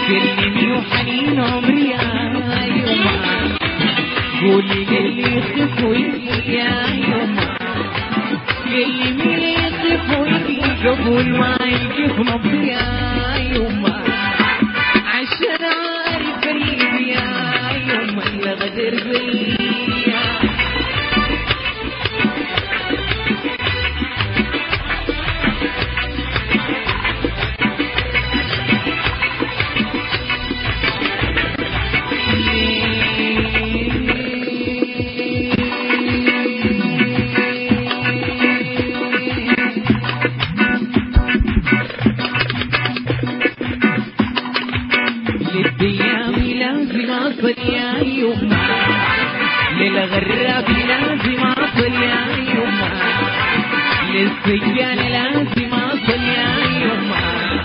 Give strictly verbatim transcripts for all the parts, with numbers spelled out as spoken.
كلمي وحنين عمري يا يما، قولي للي يخفوا يا يما، كلمي يخفوا قبل ما يجيب نبض يا يما، عشان عارف قريب يا يما اللي غدر بيا. للغراب لازم اصل يا يما، للسجان لازم اصل يا يما،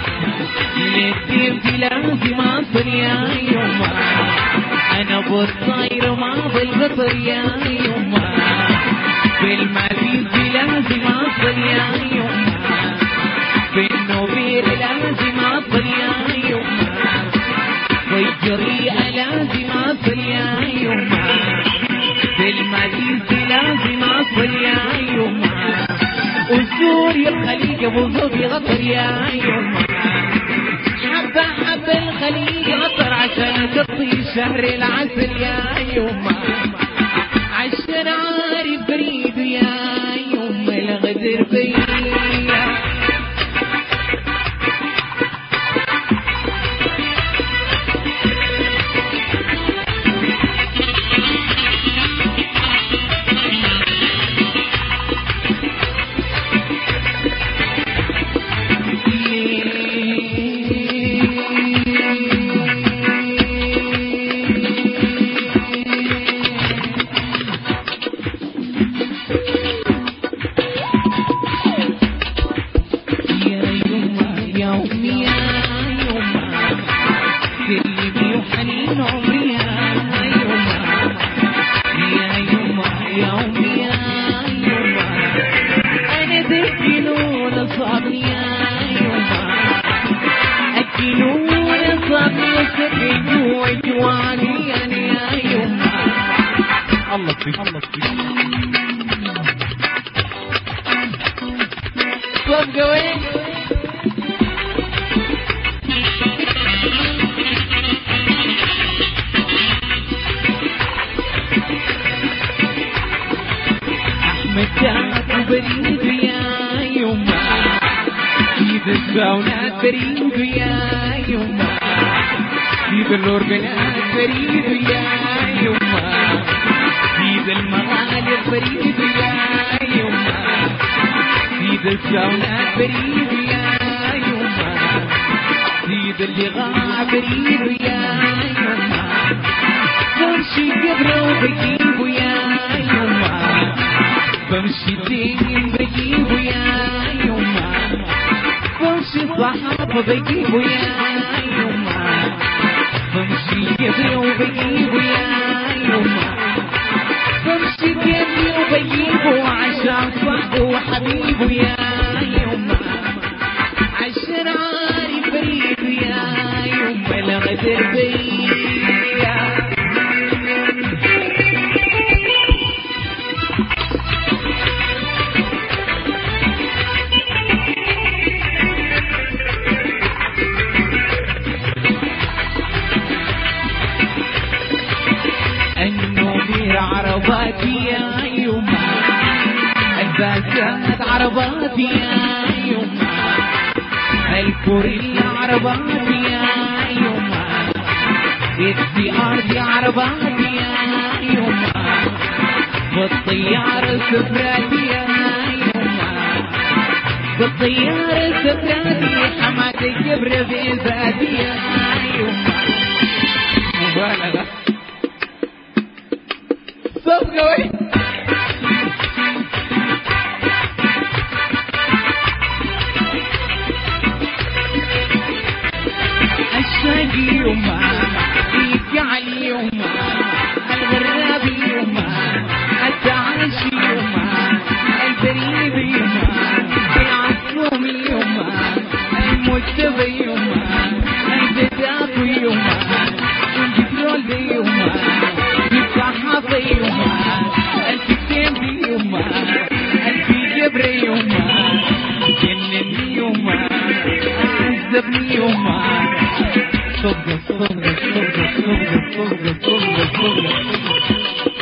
للديب لازم اصل يا يما، انا بالطاير ما بالقطر يا يما، بالمعزيز لازم اصل يا يما، بالنوبير لازم اصل يا يما، بالجريئة لازم اصل يا يما، بالمعزيز لازم اصل يا يما، وسوريا الخليج ابو ظبي غطر يا يما، حبة حبة الخليج غطر عشان تطي شهر العسل يا يما، عشان عارف بريد يا يما الغدر بيا. بريد يا يما، جيب النور بنات بريد يا يما، جيب المغالي بريد يا يما، جيب الساونات بريد يا يما، جيب اللغة بريد يا يما، بمشي قبره وبجيبه يا يما، بمشي دين بجيبه يا يما، بمشي الصحابة بجيبه يا يما، بمشي قبره وبجيبه يا يما، بمشي بيدي وبجيبه عشان صاحبه وحبيبه يا يما، عشان عارف بريد يا يما الغدر بيا. عرباتي يا يما، الباسات عرباتي يا يما، الكوري عرباتي يا يما، السيارة عرباتي يا يما، بالطيارة سفراتي يا يما، بالطيارة سفراتي حماتي جبر في ذاتي يا يما. مبالغة صوت قوي. الشاقي يما، يجعل يما، الغراب يما، التعايش يما، البريد يما، العصوم يما، المجتبى يما، الجداف يما. صبرك صبرك صبرك صبرك صبرك صبرك صبرك